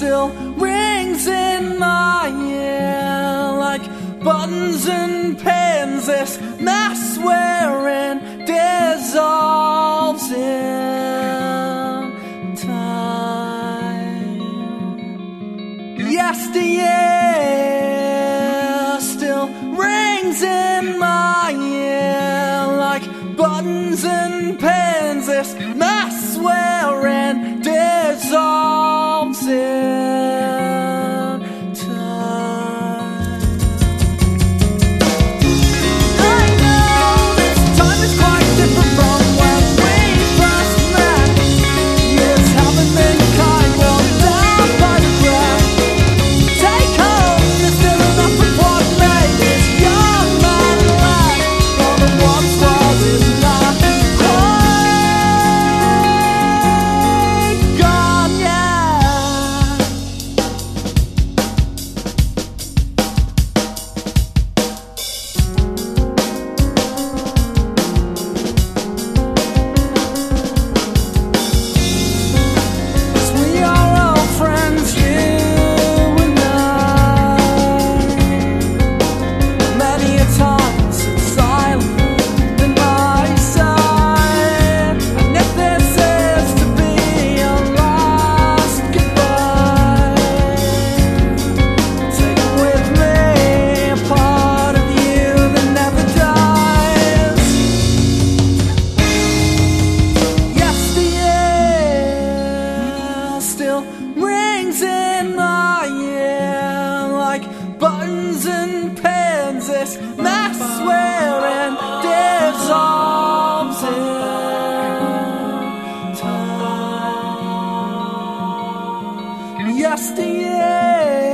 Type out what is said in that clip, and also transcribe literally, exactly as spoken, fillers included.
still rings in my ear like buttons and pins. This mess we're in dissolves in time. Yesteryear still rings in my ear like buttons and pins. This mess we're in dissolves in time. I know this time is quite different from when we first met. Years haven't been kind, worn down by regret. Take home, there's still enough of what made this young man laugh. All that once was is not quite gone yet. Yes, we are old friends, you and I. Many a time since silent in my side. And if this is to be a last goodbye, take with me a part of you that never dies. Yesteryear still rings in my ear like buttons and pins. This mess we're in dissolves in time. Yesteryear